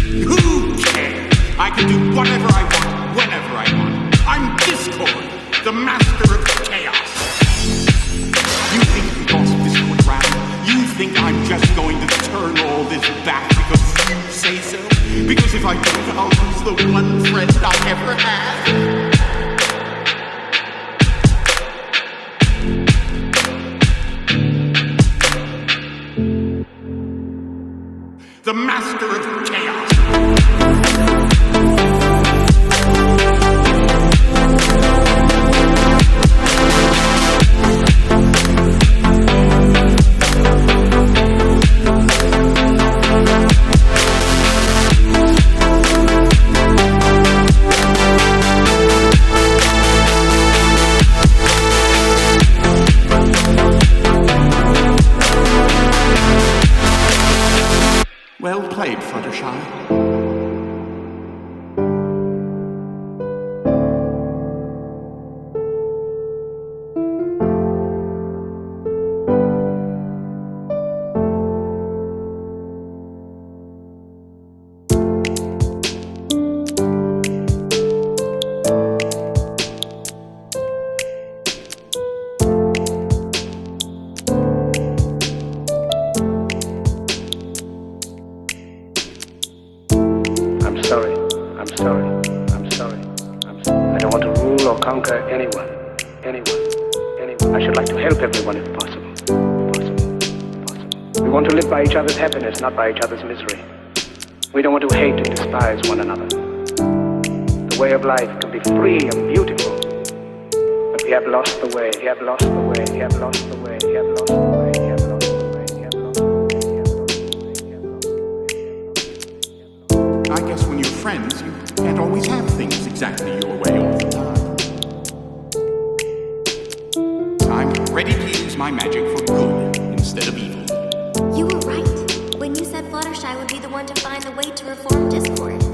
Who cares? I can do whatever I want, whenever I want. I'm Discord, the master of chaos. You think because Discord around, you think I'm just going to turn all this back because you say so? Because if I don't, I'll lose the one friend I ever had. The master of chaos. Well played, Fluttershy. I don't want to rule or conquer anyone. I should like to help everyone if possible. We want to live by each other's happiness, not by each other's misery. We don't want to hate and despise one another. The way of life can be free and beautiful, but we have lost the way, we have lost the way, we have lost the way, we have lost the way, we have lost the way, we have lost the way, we have lost the way. I guess when you're friends, you can't always have things exactly your way all the time. I'm ready to use my magic for good instead of evil. You were right when you said Fluttershy would be the one to find the way to reform Discord.